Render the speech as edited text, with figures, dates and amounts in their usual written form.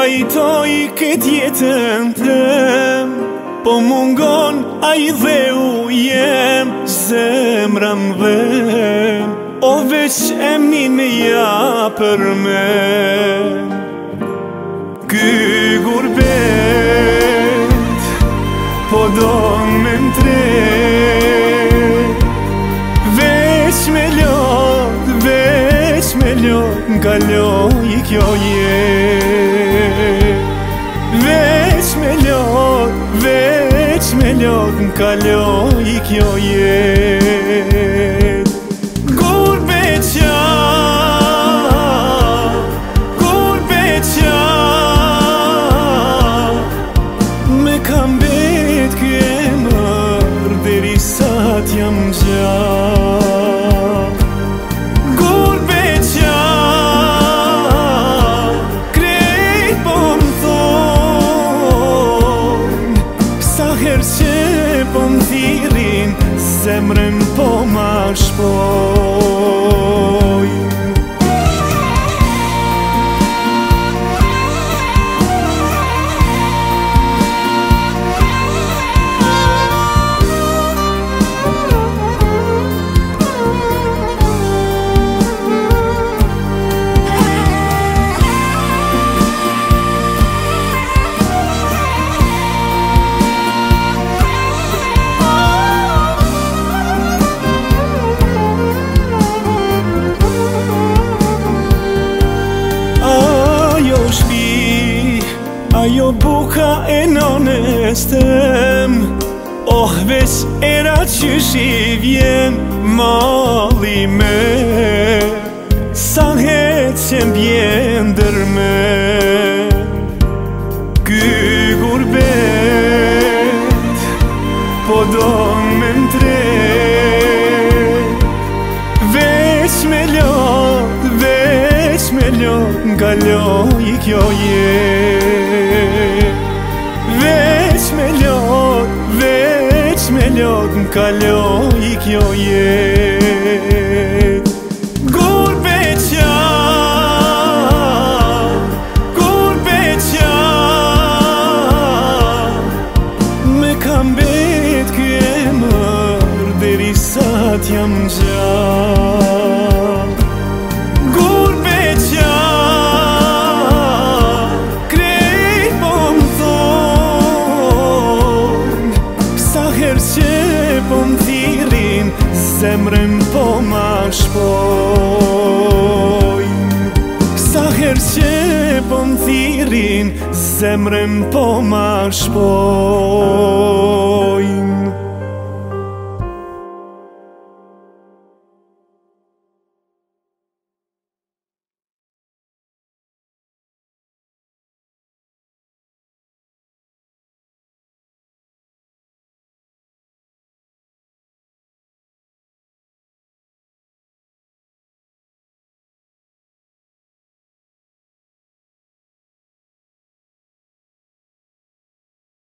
pajtoj këtë jetën tëm, po mungon a I dhe u jem, zemra m'dhem, o veç emnin me ja për me. Ky gurbet, po don me m'tret, veç me lot n'kaloj kjo jet. Veç me lot n'kaloj kjo jet. Gurbetja, me kam bet ky emër derisa t'jam gjat. Gurbetja, krejt po m'thon, sa her që po m'thirin, zemrën po ma shpoj. Ajo buka e nones tem, oh veç era qysh I vjen malli me, sa het që m'bjen dërme. Ky gurbet, po don me m'tret, veç me lot n'kaloj kjo jet. Veç me lot n'kaloj kjo jet. Gurbetja, me kam bet ky emër derisa t'jam gjat. Gurbetja, krejt po m'thon, sa her që po m'thirin, zemrën po ma shpoj. Sa her që po m'thirin, zemrën po ma shpoj.